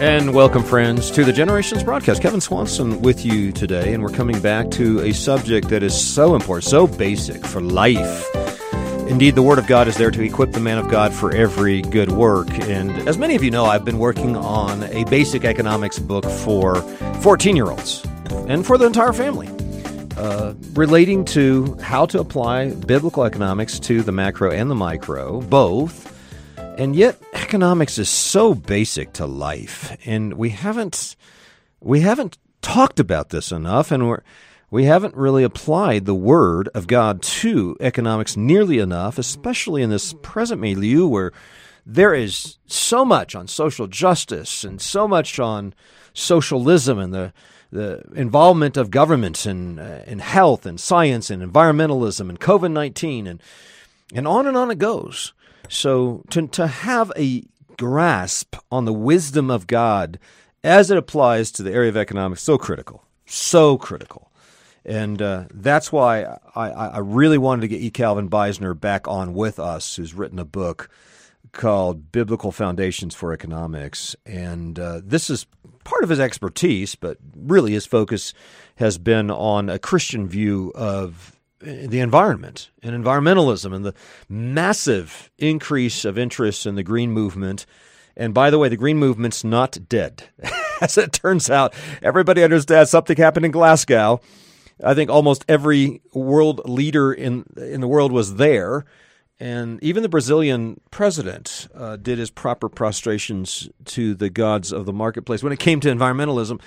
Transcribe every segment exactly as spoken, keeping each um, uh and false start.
And welcome, friends, to the Generations Broadcast. Kevin Swanson with you today, and we're coming back to a subject that is so important, so basic for life. Indeed, the Word of God is there to equip the man of God for every good work. And as many of you know, I've been working on a basic economics book for fourteen-year-olds and for the entire family, uh, relating to how to apply biblical economics to the macro and the micro, both. And yet, economics is so basic to life, and we haven't we haven't talked about this enough, and we're, we haven't really applied the Word of God to economics nearly enough, especially in this present milieu where there is so much on social justice and so much on socialism and the the involvement of government in, uh, in health and science and environmentalism and COVID nineteen, and and on and on it goes. So to to have a grasp on the wisdom of God as it applies to the area of economics, so critical, so critical. And uh, that's why I, I really wanted to get E. Calvin Beisner back on with us, who's written a book called Biblical Foundations for Economics. And uh, this is part of his expertise, but really his focus has been on a Christian view of the environment and environmentalism and the massive increase of interest in the green movement. And by the way, the green movement's not dead. As it turns out, everybody understands something happened in Glasgow. I think almost every world leader in in the world was there. And even the Brazilian president uh, did his proper prostrations to the gods of the marketplace when it came to environmentalism.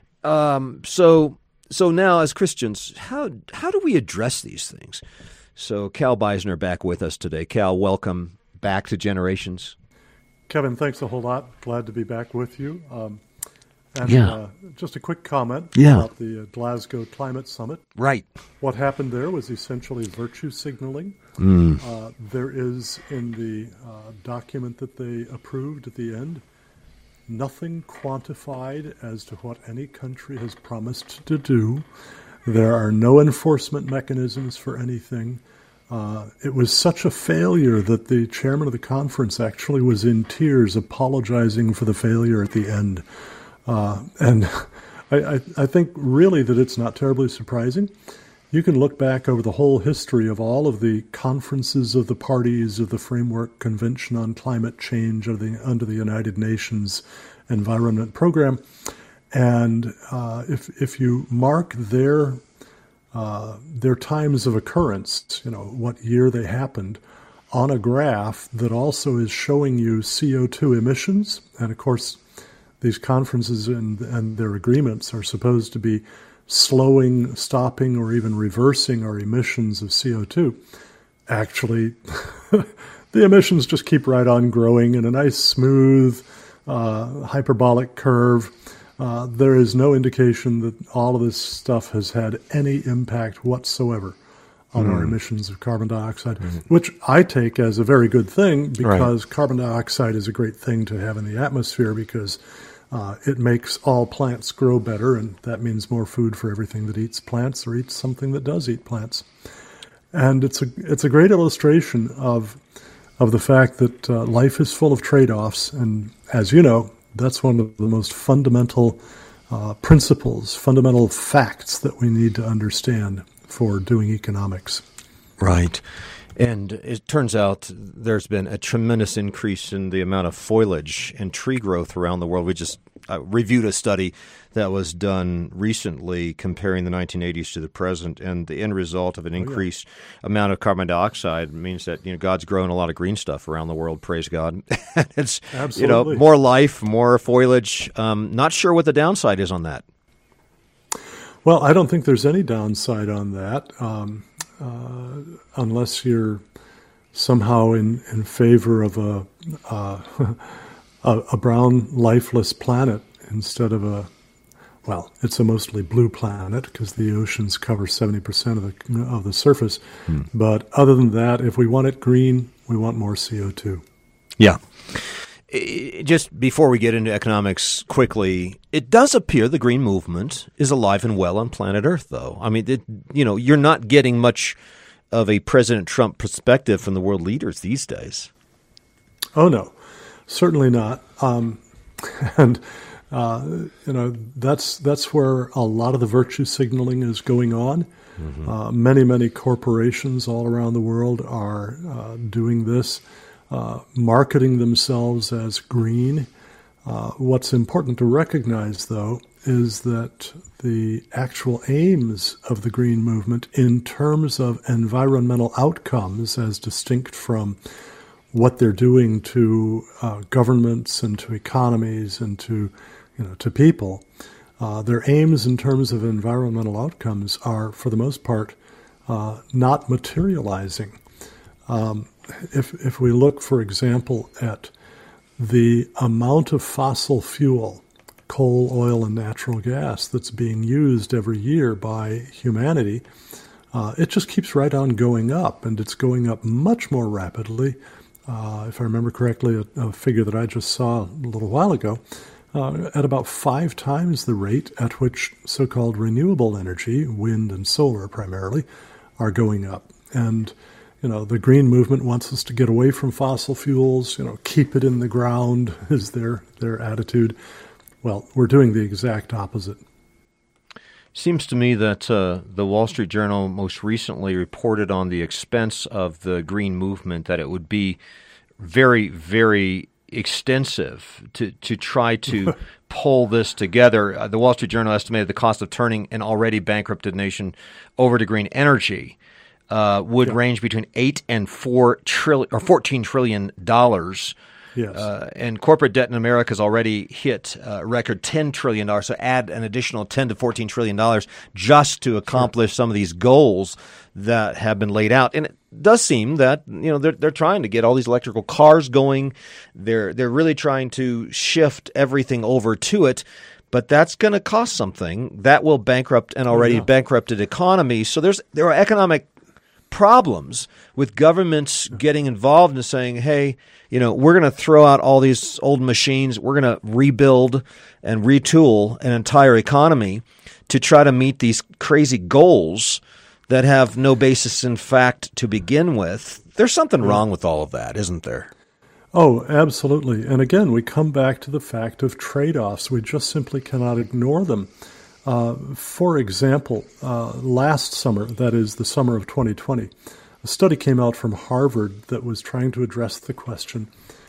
Um, so... So now, as Christians, how how do we address these things? So Cal Beisner back with us today. Cal, welcome back to Generations. Kevin, thanks a whole lot. Glad to be back with you. Um, and yeah. uh, just a quick comment yeah. about the uh, Glasgow Climate Summit. Right. What happened there was essentially virtue signaling. Mm. Uh, there is, in the uh, document that they approved at the end, nothing quantified as to what any country has promised to do. There are no enforcement mechanisms for anything. Uh, it was such a failure that the chairman of the conference actually was in tears apologizing for the failure at the end. Uh, and I, I, I think really that it's not terribly surprising. You can look back over the whole history of all of the conferences of the parties of the Framework Convention on Climate Change of the, under the United Nations Environment Program. And uh, if if you mark their uh, their times of occurrence, you know, what year they happened, on a graph that also is showing you C O two emissions, and of course these conferences and, and their agreements are supposed to be slowing, stopping, or even reversing our emissions of C O two. Actually, the emissions just keep right on growing in a nice, smooth, uh, hyperbolic curve. Uh, there is no indication that all of this stuff has had any impact whatsoever on mm. our emissions of carbon dioxide, mm. which I take as a very good thing, because right. carbon dioxide is a great thing to have in the atmosphere, because Uh, it makes all plants grow better, and that means more food for everything that eats plants or eats something that does eat plants. And it's a it's a great illustration of of the fact that uh, life is full of trade-offs, and as you know, that's one of the most fundamental uh, principles, fundamental facts that we need to understand for doing economics. Right. And it turns out there's been a tremendous increase in the amount of foliage and tree growth around the world. We just uh, reviewed a study that was done recently comparing the nineteen eighties to the present, and the end result of an increased oh, yeah. amount of carbon dioxide means that, you know, God's growing a lot of green stuff around the world. Praise God. It's Absolutely. You know, more life, more foliage. Um, not sure what the downside is on that. Well, I don't think there's any downside on that. Um, Uh, unless you're somehow in, in favor of a, uh, a a brown, lifeless planet instead of a, well, it's a mostly blue planet because the oceans cover seventy percent of the of the surface. Hmm. But other than that, if we want it green, we want more C O two. Yeah. Just before we get into economics quickly, it does appear the green movement is alive and well on planet Earth, though. I mean, it, you know, you're not getting much of a President Trump perspective from the world leaders these days. Oh, no, certainly not. Um, and Uh, you know, that's that's where a lot of the virtue signaling is going on. Mm-hmm. Uh, many, many corporations all around the world are uh, doing this, uh, marketing themselves as green. Uh, what's important to recognize, though, is that the actual aims of the green movement in terms of environmental outcomes, as distinct from what they're doing to uh, governments and to economies and to, you know, to people, uh, their aims in terms of environmental outcomes are, for the most part, uh, not materializing. Um, if if we look, for example, at the amount of fossil fuel, coal, oil, and natural gas that's being used every year by humanity, uh, it just keeps right on going up, and it's going up much more rapidly. Uh, if I remember correctly, a, a figure that I just saw a little while ago, uh, at about five times the rate at which so-called renewable energy, wind and solar primarily, are going up. And, you know, the green movement wants us to get away from fossil fuels, you know, keep it in the ground is their, their attitude. Well, we're doing the exact opposite. Seems to me that uh, the Wall Street Journal most recently reported on the expense of the green movement, that it would be very, very extensive to, to try to pull this together. Uh, the Wall Street Journal estimated the cost of turning an already bankrupted nation over to green energy uh, would yeah. range between eight and four trillion or fourteen trillion dollars. Yes. Uh, and corporate debt in America has already hit a record ten trillion dollars. So add an additional ten to fourteen trillion dollars just to accomplish sure. some of these goals that have been laid out. And it does seem that, you know, they're they're trying to get all these electrical cars going. They're they're really trying to shift everything over to it. But that's going to cost something. That will bankrupt an already oh, yeah. bankrupted economy. So there's there are economic problems with governments getting involved and saying, hey, you know, we're going to throw out all these old machines. We're going to rebuild and retool an entire economy to try to meet these crazy goals that have no basis in fact to begin with. There's something wrong with all of that, isn't there? Oh, absolutely. And again, we come back to the fact of trade-offs. We just simply cannot ignore them. Uh, for example, uh, last summer, that is the summer of twenty twenty, a study came out from Harvard that was trying to address the question,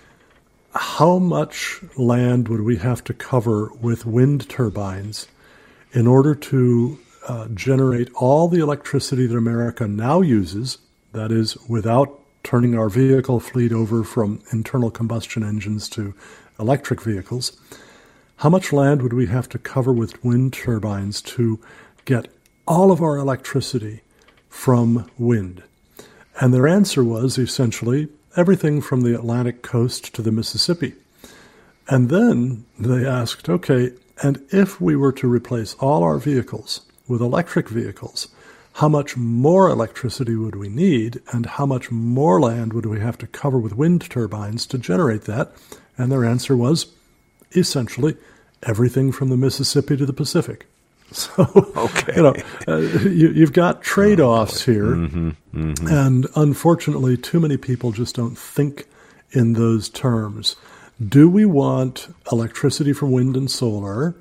how much land would we have to cover with wind turbines in order to uh, generate all the electricity that America now uses, that is, without turning our vehicle fleet over from internal combustion engines to electric vehicles? How much land would we have to cover with wind turbines to get all of our electricity from wind? And their answer was essentially everything from the Atlantic coast to the Mississippi. And then they asked, okay, and if we were to replace all our vehicles with electric vehicles, how much more electricity would we need, and how much more land would we have to cover with wind turbines to generate that? And their answer was essentially everything from the Mississippi to the Pacific. So, okay. you know, uh, you, you've got trade-offs here, mm-hmm, mm-hmm. and unfortunately, too many people just don't think in those terms. Do we want electricity from wind and solar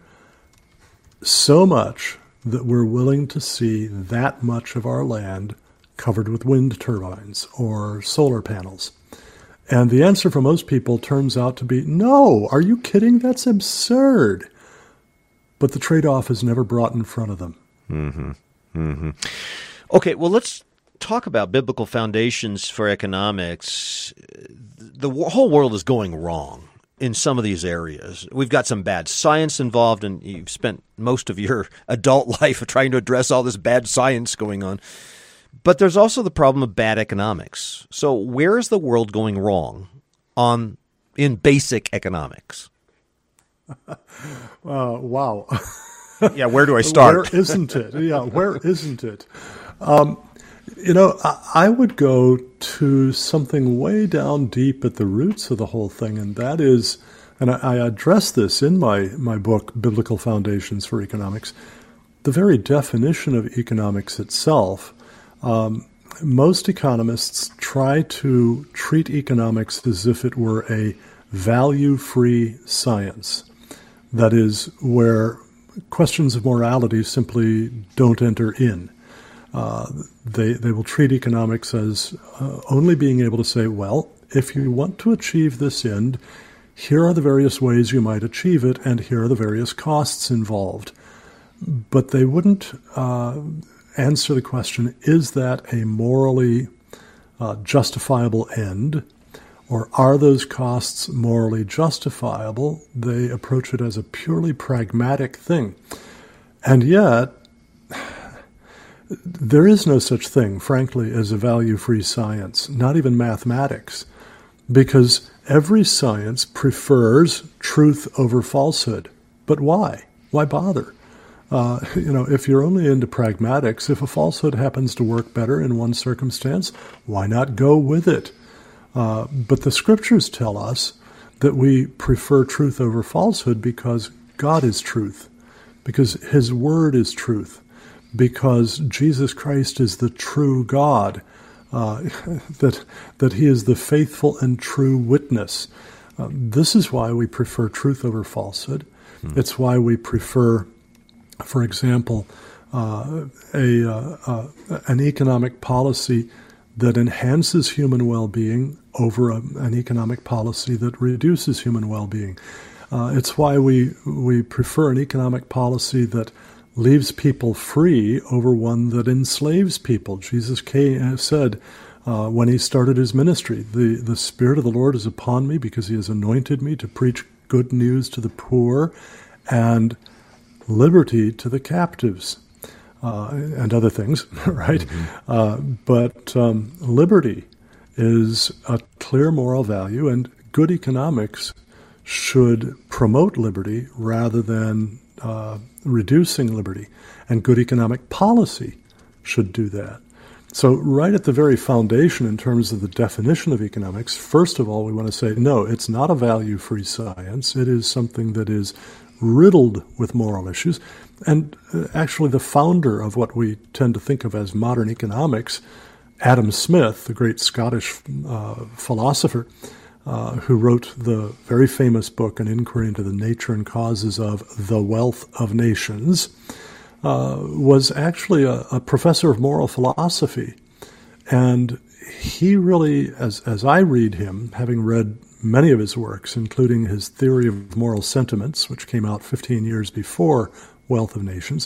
so much that we're willing to see that much of our land covered with wind turbines or solar panels? And the answer for most people turns out to be, no, are you kidding? That's absurd. But the trade-off is never brought in front of them. Mm-hmm. Mm-hmm. Okay, well, let's talk about biblical foundations for economics. The whole world is going wrong in some of these areas. We've got some bad science involved, and you've spent most of your adult life trying to address all this bad science going on. But there's also the problem of bad economics. So where is the world going wrong on in basic economics? Uh, wow. Yeah, where do I start? Where isn't it? Yeah, where isn't it? Um, you know, I, I would go to something way down deep at the roots of the whole thing, and that is, and I, I address this in my, my book, Biblical Foundations for Economics, the very definition of economics itself. Um, most economists try to treat economics as if it were a value-free science. That is, where questions of morality simply don't enter in. Uh, they they will treat economics as uh, only being able to say, well, if you want to achieve this end, here are the various ways you might achieve it, and here are the various costs involved. But they wouldn't uh, answer the question, is that a morally uh, justifiable end, or are those costs morally justifiable? They approach it as a purely pragmatic thing. And yet, there is no such thing, frankly, as a value-free science, not even mathematics, because every science prefers truth over falsehood. But why? Why bother? Uh, you know, if you're only into pragmatics, if a falsehood happens to work better in one circumstance, why not go with it? Uh, but the scriptures tell us that we prefer truth over falsehood because God is truth, because his word is truth, because Jesus Christ is the true God, uh, that that he is the faithful and true witness. Uh, this is why we prefer truth over falsehood. Hmm. It's why we prefer, for example, uh, a uh, uh, an economic policy that enhances human well-being over a, an economic policy that reduces human well-being. Uh, it's why we we prefer an economic policy that leaves people free over one that enslaves people. Jesus came, said uh, when he started his ministry, the, the Spirit of the Lord is upon me because he has anointed me to preach good news to the poor and liberty to the captives, uh, and other things, right? Mm-hmm. Uh, but um, liberty is a clear moral value, and good economics should promote liberty rather than uh, reducing liberty, and good economic policy should do that. So right at the very foundation in terms of the definition of economics, first of all, we want to say, no, it's not a value-free science. It is something that is riddled with moral issues. And uh, actually the founder of what we tend to think of as modern economics, Adam Smith, the great Scottish uh, philosopher, Uh, who wrote the very famous book, An Inquiry into the Nature and Causes of the Wealth of Nations, uh, was actually a, a professor of moral philosophy. And he really, as, as I read him, having read many of his works, including his Theory of Moral Sentiments, which came out fifteen years before Wealth of Nations,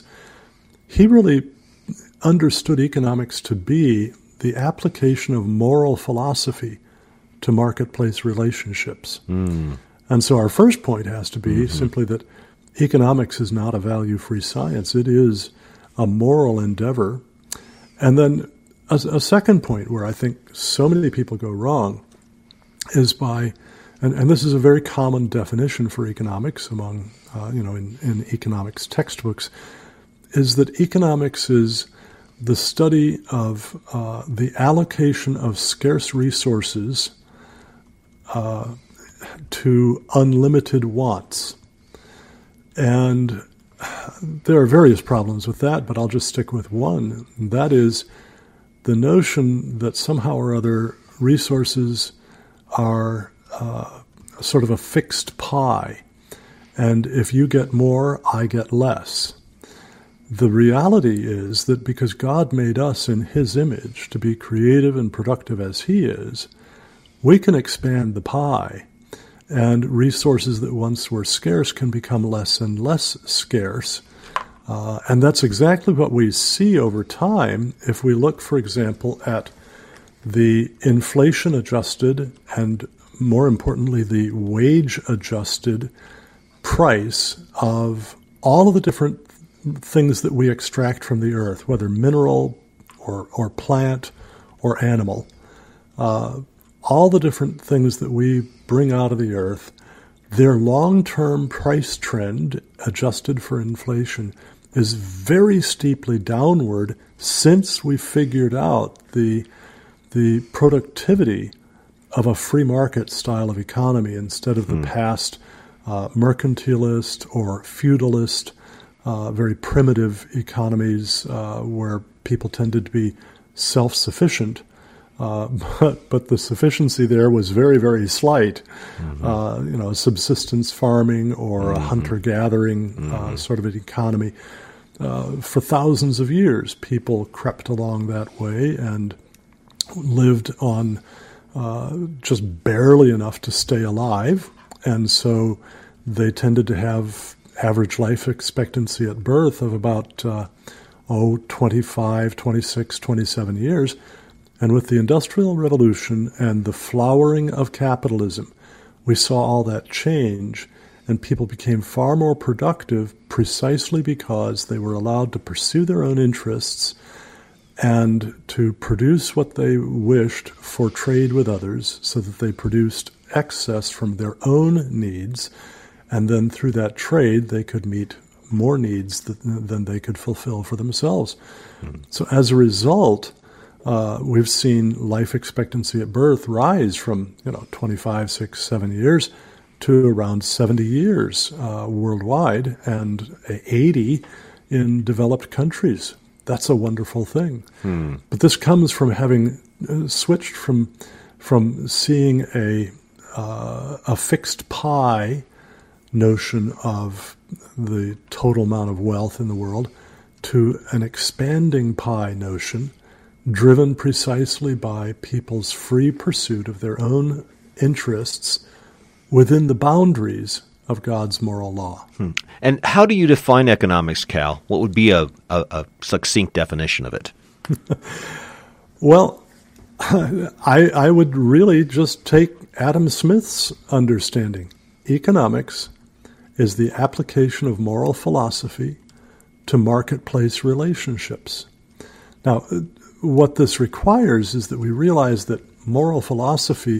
he really understood economics to be the application of moral philosophy to marketplace relationships. Mm. And so our first point has to be mm-hmm. simply that economics is not a value-free science. It is a moral endeavor. And then a, a second point where I think so many people go wrong is by, and, and this is a very common definition for economics among, uh, you know, in, in economics textbooks, is that economics is the study of uh, the allocation of scarce resources Uh, to unlimited wants. And there are various problems with that, but I'll just stick with one. That is the notion that somehow or other resources are uh, sort of a fixed pie. And if you get more, I get less. The reality is that because God made us in his image to be creative and productive as he is, we can expand the pie, and resources that once were scarce can become less and less scarce. Uh, and that's exactly what we see over time if we look, for example, at the inflation-adjusted and, more importantly, the wage-adjusted price of all of the different things that we extract from the earth, whether mineral or, or plant or animal. Uh, all the different things that we bring out of the earth, their long-term price trend, adjusted for inflation, is very steeply downward since we figured out the, the productivity of a free market style of economy instead of the mm. past uh, mercantilist or feudalist, uh, very primitive economies uh, where people tended to be self-sufficient. Uh, but but the sufficiency there was very, very slight. Mm-hmm. Uh, you know, subsistence farming or mm-hmm. a hunter-gathering mm-hmm. uh, sort of an economy. Uh, for thousands of years, people crept along that way and lived on uh, just barely enough to stay alive. And so they tended to have average life expectancy at birth of about, uh, oh, twenty-five, twenty-six, twenty-seven years. And with the Industrial Revolution and the flowering of capitalism, we saw all that change, and people became far more productive precisely because they were allowed to pursue their own interests and to produce what they wished for trade with others, so that they produced excess from their own needs, and then through that trade they could meet more needs than, than they could fulfill for themselves. Mm-hmm. So as a result, Uh, we've seen life expectancy at birth rise from, you know, twenty-five, six, seven years to around seventy years uh, worldwide, and eighty in developed countries. That's a wonderful thing. Hmm. But this comes from having uh, switched from from seeing a uh, a fixed pie notion of the total amount of wealth in the world to an expanding pie notion, driven precisely by people's free pursuit of their own interests within the boundaries of God's moral law. Hmm. And how do you define economics, Cal? What would be a, a, a succinct definition of it? Well, I, I would really just take Adam Smith's understanding. Economics is the application of moral philosophy to marketplace relationships. Now, what this requires is that we realize that moral philosophy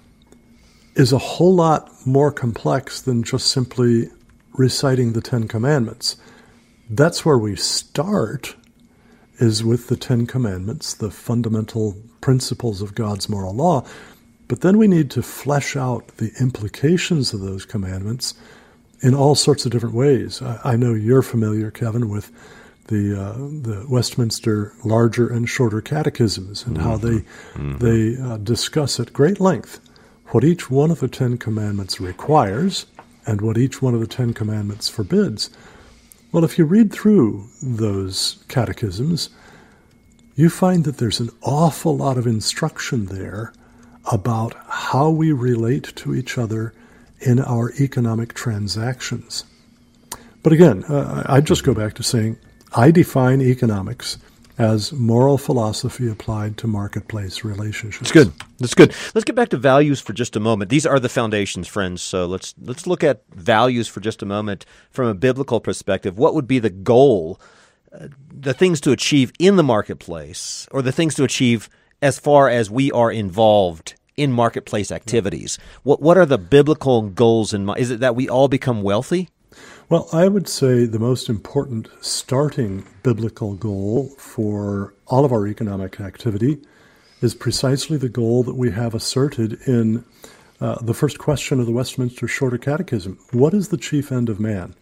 is a whole lot more complex than just simply reciting the Ten Commandments. That's where we start, is with the Ten Commandments, the fundamental principles of God's moral law. But then we need to flesh out the implications of those commandments in all sorts of different ways. I, I know you're familiar, Kevin, with the uh, the Westminster Larger and Shorter Catechisms, and mm-hmm. how they mm-hmm. they uh, discuss at great length what each one of the Ten Commandments requires and what each one of the Ten Commandments forbids. Well, if you read through those catechisms, you find that there's an awful lot of instruction there about how we relate to each other in our economic transactions. But again, uh, I just go back to saying, I define economics as moral philosophy applied to marketplace relationships. That's good. That's good. Let's get back to values for just a moment. These are the foundations, friends. So let's let's look at values for just a moment from a biblical perspective. What would be the goal, uh, the things to achieve in the marketplace, or the things to achieve as far as we are involved in marketplace activities? What what are the biblical goals in mind? Is it that we all become wealthy? Well, I would say the most important starting biblical goal for all of our economic activity is precisely the goal that we have asserted in uh, the first question of the Westminster Shorter Catechism. What is the chief end of man?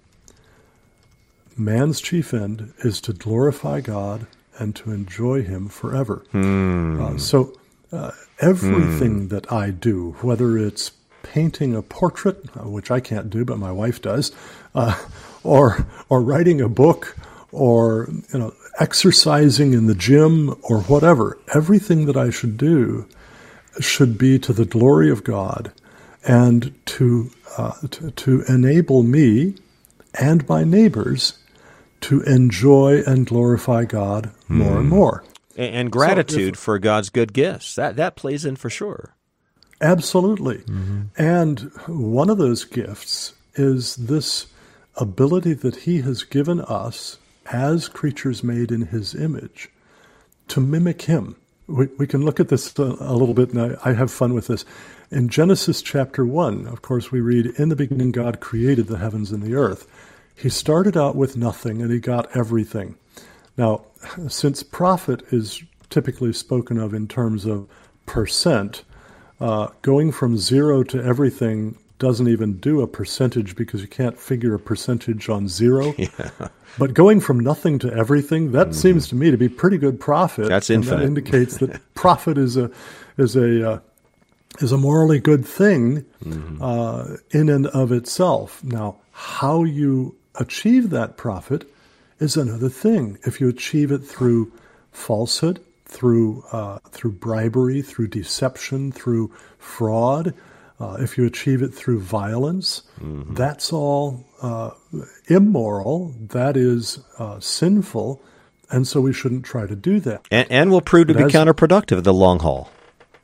Man's chief end is to glorify God and to enjoy Him forever. Hmm. Uh, so uh, everything hmm. that I do, whether it's painting a portrait, which I can't do, but my wife does, uh, or or writing a book, or you know, exercising in the gym, or whatever. Everything that I should do should be to the glory of God, and to uh, to, to enable me and my neighbors to enjoy and glorify God more mm. and more. And, and gratitude so if, for God's good gifts. That that plays in for sure. Absolutely. Mm-hmm. And one of those gifts is this ability that He has given us as creatures made in His image to mimic Him. We, we can look at this a, a little bit, and I, I have fun with this. In Genesis chapter one, of course, we read, "In the beginning God created the heavens and the earth." He started out with nothing, and He got everything. Now, since profit is typically spoken of in terms of percent, Uh, going from zero to everything doesn't even do a percentage because you can't figure a percentage on zero. Yeah. But going from nothing to everything, that mm-hmm. seems to me to be pretty good profit. That's infinite. And that indicates that profit is a is a uh, is a morally good thing mm-hmm. uh, in and of itself. Now, how you achieve that profit is another thing. If you achieve it through falsehood, through uh, through bribery, through deception, through fraud, uh, if you achieve it through violence, mm-hmm. that's all uh, immoral. That is uh, sinful, and so we shouldn't try to do that. And, and will prove to but be as, counterproductive in the long haul.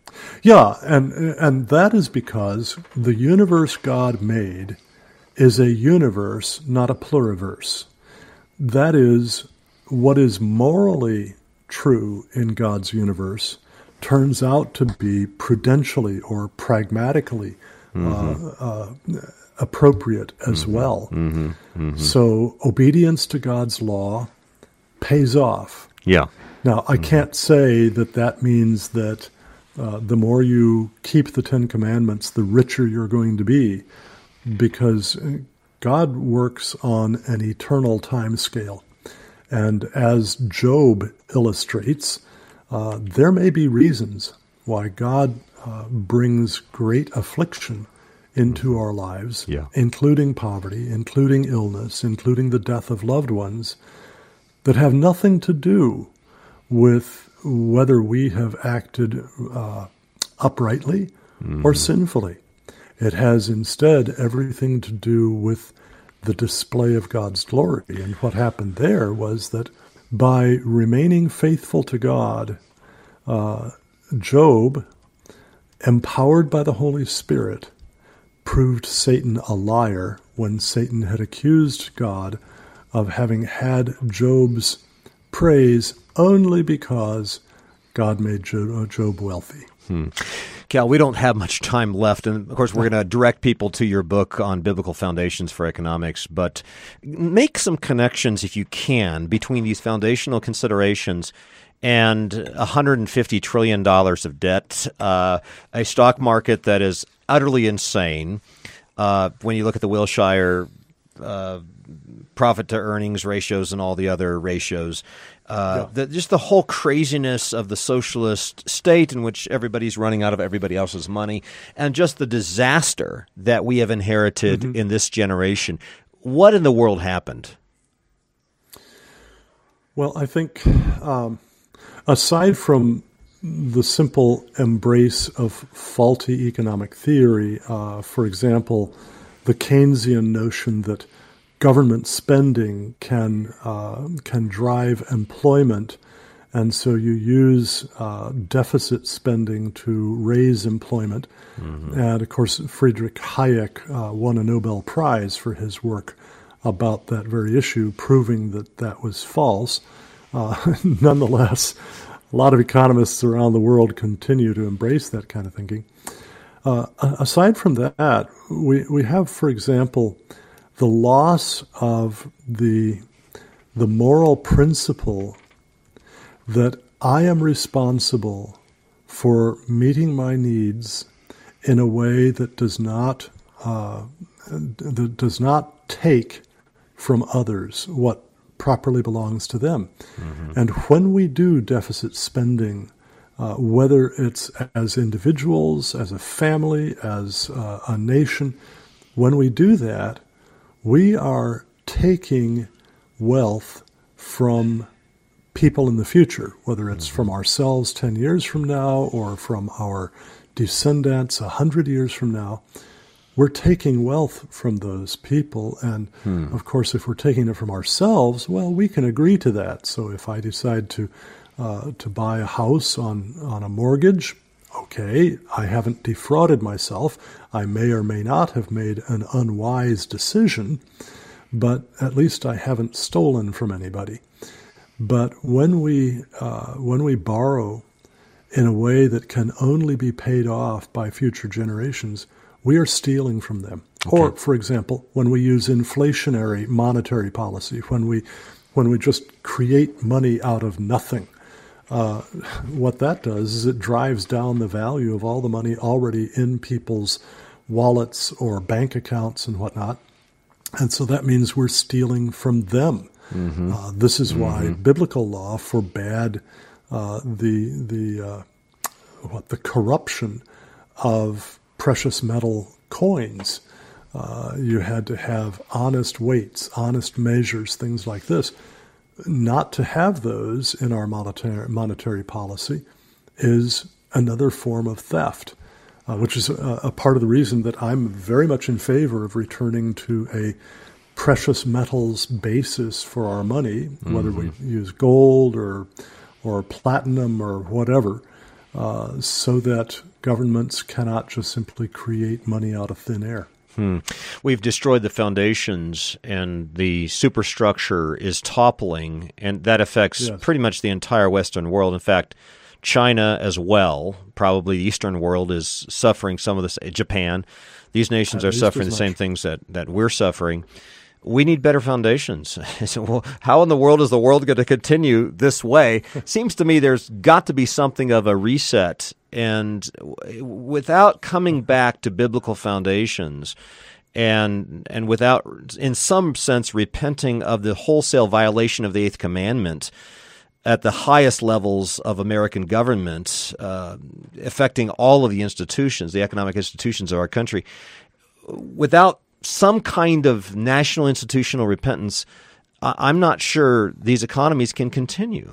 Yeah, and and that is because the universe God made is a universe, not a pluriverse. That is, what is morally true in God's universe turns out to be prudentially or pragmatically mm-hmm. uh, uh, appropriate as mm-hmm. well. Mm-hmm. Mm-hmm. So obedience to God's law pays off. Yeah. Now, I mm-hmm. can't say that that means that uh, the more you keep the Ten Commandments, the richer you're going to be, because God works on an eternal time scale. And as Job illustrates, uh, there may be reasons why God uh, brings great affliction into our lives, yeah. including poverty, including illness, including the death of loved ones, that have nothing to do with whether we have acted uh, uprightly mm-hmm. or sinfully. It has instead everything to do with the display of God's glory. And what happened there was that by remaining faithful to God, uh, Job, empowered by the Holy Spirit, proved Satan a liar when Satan had accused God of having had Job's praise only because God made Job wealthy. Hmm. Cal, we don't have much time left, and of course we're going to direct people to your book on biblical foundations for economics, but make some connections, if you can, between these foundational considerations and one hundred fifty trillion dollars of debt, uh, a stock market that is utterly insane. Uh, when you look at the Wilshire uh, profit-to-earnings ratios and all the other ratios, Uh, yeah. the, just the whole craziness of the socialist state in which everybody's running out of everybody else's money, and just the disaster that we have inherited mm-hmm. in this generation. What in the world happened? Well, I think um, aside from the simple embrace of faulty economic theory, uh, for example, the Keynesian notion that government spending can uh, can drive employment, and so you use uh, deficit spending to raise employment. Mm-hmm. And of course, Friedrich Hayek uh, won a Nobel Prize for his work about that very issue, proving that that was false. Uh, nonetheless, a lot of economists around the world continue to embrace that kind of thinking. Uh, aside from that, we we have, for example, the loss of the the moral principle that I am responsible for meeting my needs in a way that does not uh, that does not take from others what properly belongs to them. Mm-hmm. And when we do deficit spending, uh, whether it's as individuals, as a family, as uh, a nation, when we do that, we are taking wealth from people in the future, whether it's from ourselves ten years from now or from our descendants a hundred years from now. We're taking wealth from those people. And, hmm. of course, if we're taking it from ourselves, well, we can agree to that. So if I decide to uh, to buy a house on, on a mortgage, okay, I haven't defrauded myself. I may or may not have made an unwise decision, but at least I haven't stolen from anybody. But when we uh, when we borrow in a way that can only be paid off by future generations, we are stealing from them. Okay. Or, for example, when we use inflationary monetary policy, when we when we just create money out of nothing, Uh, what that does is it drives down the value of all the money already in people's wallets or bank accounts and whatnot. And so that means we're stealing from them. Mm-hmm. Uh, this is why mm-hmm. biblical law forbade uh, the the uh, what the corruption of precious metal coins. Uh, you had to have honest weights, honest measures, things like this. Not to have those in our monetary monetary policy is another form of theft, uh, which is a, a part of the reason that I'm very much in favor of returning to a precious metals basis for our money, mm-hmm. whether we use gold or or platinum or whatever, uh, so that governments cannot just simply create money out of thin air. Hmm. We've destroyed the foundations, and the superstructure is toppling, and that affects yes. pretty much the entire Western world. In fact, China as well, probably the Eastern world, is suffering some of this. Japan, these nations At are suffering the same things that, that we're suffering. We need better foundations. So, well, how in the world is the world going to continue this way? Seems to me there's got to be something of a reset. And without coming back to biblical foundations and and without, in some sense, repenting of the wholesale violation of the Eighth Commandment at the highest levels of American government, uh, affecting all of the institutions, the economic institutions of our country, without some kind of national institutional repentance, I'm not sure these economies can continue.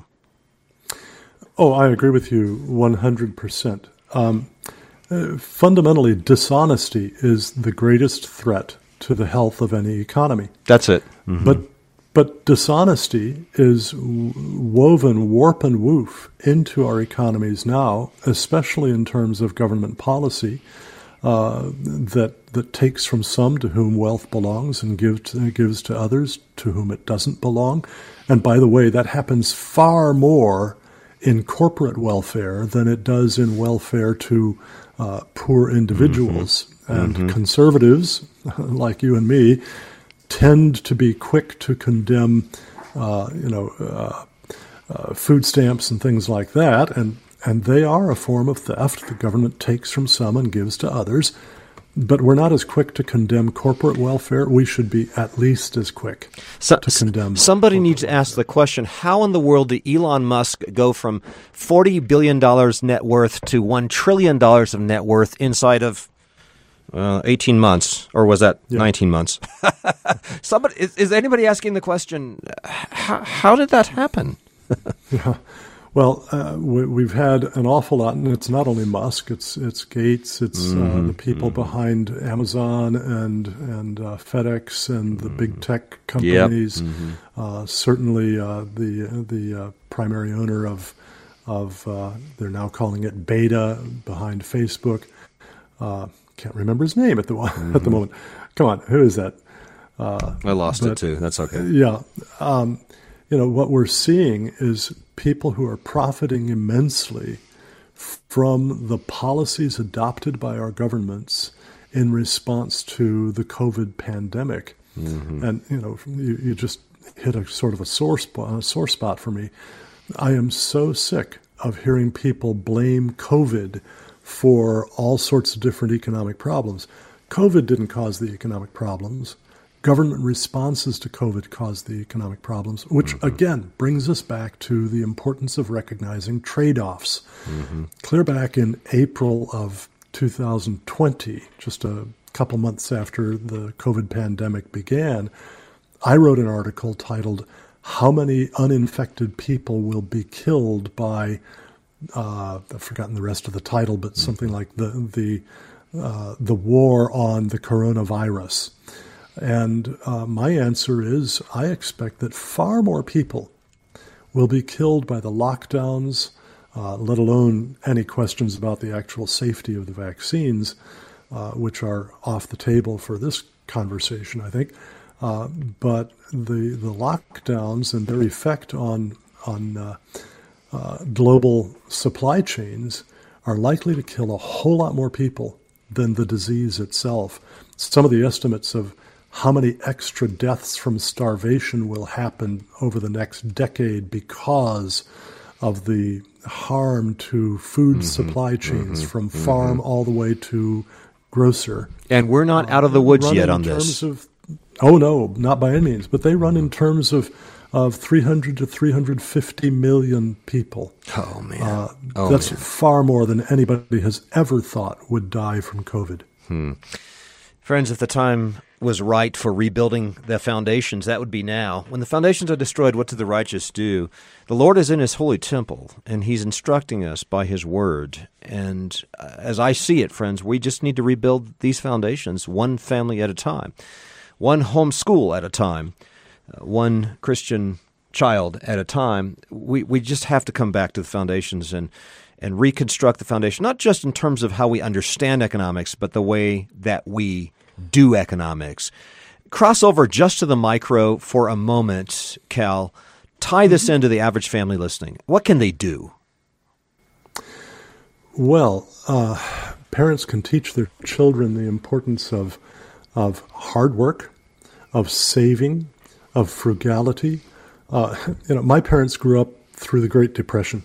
Oh, I agree with you one hundred percent. Um, uh, fundamentally, dishonesty is the greatest threat to the health of any economy. That's it. Mm-hmm. But but dishonesty is w- woven warp and woof into our economies now, especially in terms of government policy. Uh, that that takes from some to whom wealth belongs and give to, gives to others to whom it doesn't belong. And by the way, that happens far more in corporate welfare than it does in welfare to uh, poor individuals. Mm-hmm. And mm-hmm. conservatives, like you and me, tend to be quick to condemn, uh, you know, uh, uh, food stamps and things like that, and And they are a form of theft. The government takes from some and gives to others. But we're not as quick to condemn corporate welfare. We should be at least as quick so, to condemn. Somebody needs to ask the question, how in the world did Elon Musk go from forty billion dollars net worth to one trillion dollars of net worth inside of uh, eighteen months? Or was that yeah. nineteen months? Somebody is, is anybody asking the question, how, how did that happen? yeah. Well, uh, we, we've had an awful lot, and it's not only Musk, it's it's Gates, it's mm-hmm. uh, the people mm-hmm. behind Amazon and and uh, FedEx and the mm-hmm. big tech companies. Yep. Mm-hmm. Uh, certainly, uh, the the uh, primary owner of of uh, they're now calling it Beta behind Facebook. Uh, can't remember his name at the mm-hmm. at the moment. Come on, who is that? Uh, I lost but, it too. That's okay. Yeah. Um, you know, what we're seeing is people who are profiting immensely from the policies adopted by our governments in response to the COVID pandemic. Mm-hmm. And, you know, you, you just hit a sort of a sore spot, a sore spot for me. I am so sick of hearing people blame COVID for all sorts of different economic problems. COVID didn't cause the economic problems. Government responses to COVID caused the economic problems, which, mm-hmm. again, brings us back to the importance of recognizing trade-offs. Mm-hmm. Clear back in April of two thousand twenty, just a couple months after the COVID pandemic began, I wrote an article titled, "How Many Uninfected People Will Be Killed by," uh, I've forgotten the rest of the title, but mm-hmm. something like the, the, uh, the war on the coronavirus. And uh, my answer is, I expect that far more people will be killed by the lockdowns, uh, let alone any questions about the actual safety of the vaccines, uh, which are off the table for this conversation, I think. Uh, but the the lockdowns and their effect on on uh, uh, global supply chains are likely to kill a whole lot more people than the disease itself. Some of the estimates of how many extra deaths from starvation will happen over the next decade because of the harm to food mm-hmm, supply chains mm-hmm, from farm mm-hmm. all the way to grocer. And we're not out of the woods run yet in on terms this. Of, oh, no, not by any means. But they run in terms of, of three hundred to three hundred fifty million people. Oh, man. Uh, oh, that's man. far more than anybody has ever thought would die from COVID. Hmm. Friends, if the time was right for rebuilding the foundations, that would be now. When the foundations are destroyed, what do the righteous do? The Lord is in his holy temple, and he's instructing us by his word. And uh, as I see it, friends, we just need to rebuild these foundations one family at a time, one home school at a time, uh, one Christian child at a time. We we just have to come back to the foundations and and reconstruct the foundation, not just in terms of how we understand economics, but the way that we do economics. Cross over just to the micro for a moment, Cal. Tie this into the average family listening. What can they do? Well, uh, parents can teach their children the importance of of hard work, of saving, of frugality. Uh, you know, my parents grew up through the Great Depression,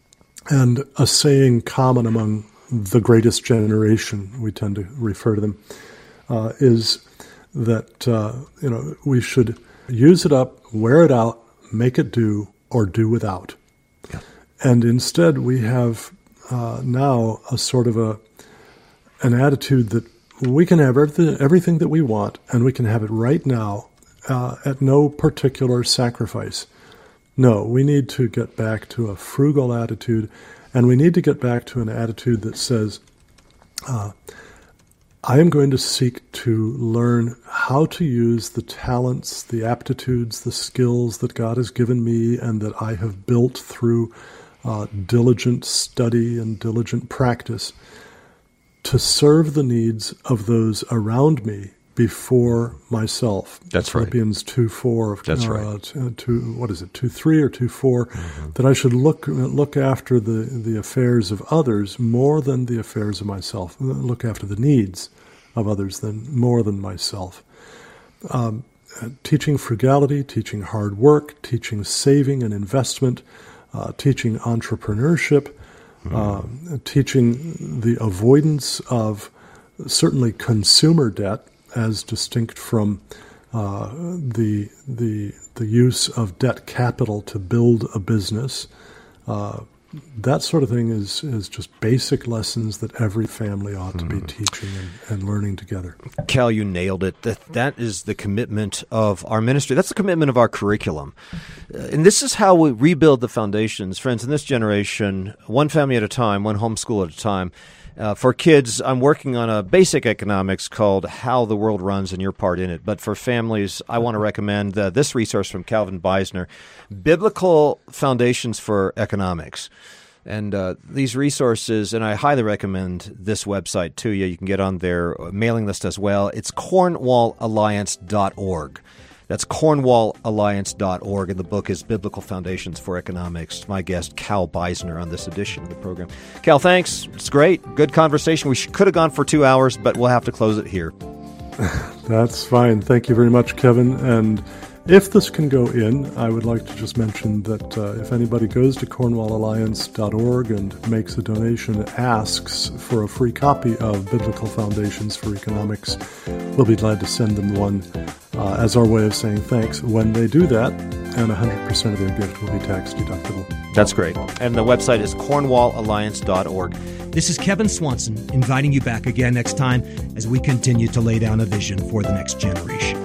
and a saying common among the greatest generation, we tend to refer to them, uh, is that uh, you know we should use it up, wear it out, make it do, or do without. Yeah. And instead, we have uh, now a sort of a an attitude that we can have everything, everything that we want, and we can have it right now uh, at no particular sacrifice. No, we need to get back to a frugal attitude, and we need to get back to an attitude that says, uh, I am going to seek to learn how to use the talents, the aptitudes, the skills that God has given me and that I have built through uh, diligent study and diligent practice to serve the needs of those around me before myself. That's right. Philippians two four. That's uh, right. Two, what is it? two three or two four. Mm-hmm. That I should look look after the, the affairs of others more than the affairs of myself. Look after the needs of others than more than myself. Um, teaching frugality, teaching hard work, teaching saving and investment, uh, teaching entrepreneurship, mm-hmm. uh, teaching the avoidance of certainly consumer debt, as distinct from uh, the the the use of debt capital to build a business. Uh, that sort of thing is is just basic lessons that every family ought to be mm. teaching and, and learning together. Cal, you nailed it. That that is the commitment of our ministry. That's the commitment of our curriculum. Uh, and this is how we rebuild the foundations. Friends, in this generation, one family at a time, one homeschool at a time. Uh, for kids, I'm working on a basic economics called How the World Runs and Your Part in It. But for families, I want to recommend uh, this resource from Calvin Beisner, Biblical Foundations for Economics. And uh, these resources, and I highly recommend this website to you. You can get on their mailing list as well. It's cornwall alliance dot org. That's cornwall alliance dot org, and the book is Biblical Foundations for Economics. My guest, Cal Beisner, on this edition of the program. Cal, thanks. It's great. Good conversation. We could have gone for two hours, but we'll have to close it here. That's fine. Thank you very much, Kevin. And if this can go in, I would like to just mention that uh, if anybody goes to cornwall alliance dot org and makes a donation, asks for a free copy of Biblical Foundations for Economics, we'll be glad to send them one uh, as our way of saying thanks when they do that, and one hundred percent of their gift will be tax deductible. That's great. And the website is cornwall alliance dot org. This is Kevin Swanson inviting you back again next time as we continue to lay down a vision for the next generation.